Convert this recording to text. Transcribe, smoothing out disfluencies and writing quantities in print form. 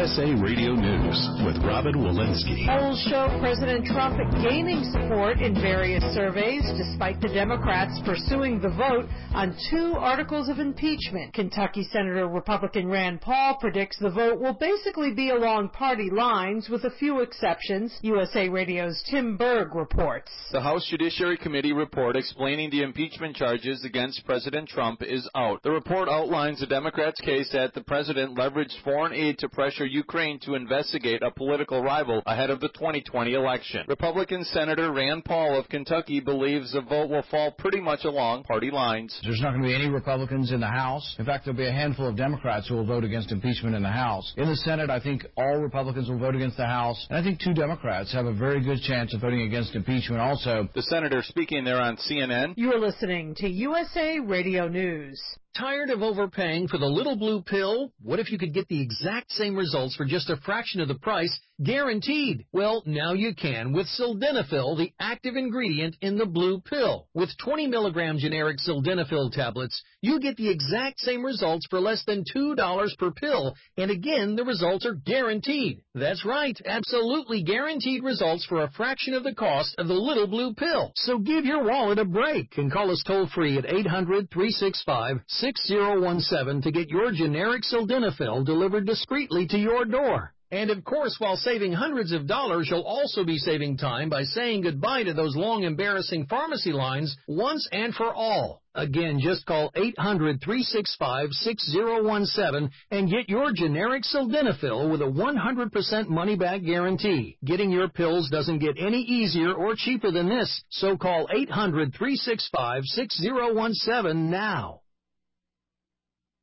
USA Radio News with Robin Walensky. Polls show President Trump gaining support in various surveys despite the Democrats pursuing the vote on 2 articles of impeachment. Kentucky Senator Republican Rand Paul predicts the vote will basically be along party lines with a few exceptions. USA Radio's Tim Berg reports. The House Judiciary Committee report explaining the impeachment charges against President Trump is out. The report outlines the Democrats' case that the president leveraged foreign aid to pressure Ukraine to investigate a political rival ahead of the 2020 election. Republican Senator Rand Paul of Kentucky believes the vote will fall pretty much along party lines. There's not going to be any Republicans in the House. In fact, there'll be a handful of Democrats who will vote against impeachment in the House. In the Senate, I think all Republicans will vote against the House, and I think 2 Democrats have a very good chance of voting against impeachment also. The senator speaking there on CNN. You're listening to USA Radio News. Tired of overpaying for the little blue pill? What if you could get the exact same results for just a fraction of the price, guaranteed? Well, now you can with Sildenafil, the active ingredient in the blue pill. With 20 milligram generic Sildenafil tablets, you get the exact same results for less than $2 per pill. And again, the results are guaranteed. That's right, absolutely guaranteed results for a fraction of the cost of the little blue pill. So give your wallet a break and call us toll-free at 800-365-6017 to get your generic Sildenafil delivered discreetly to your door. And of course, while saving hundreds of dollars, you'll also be saving time by saying goodbye to those long, embarrassing pharmacy lines once and for all. Again, just call 800-365-6017 and get your generic Sildenafil with a 100% money-back guarantee. Getting your pills doesn't get any easier or cheaper than this, so call 800-365-6017 now.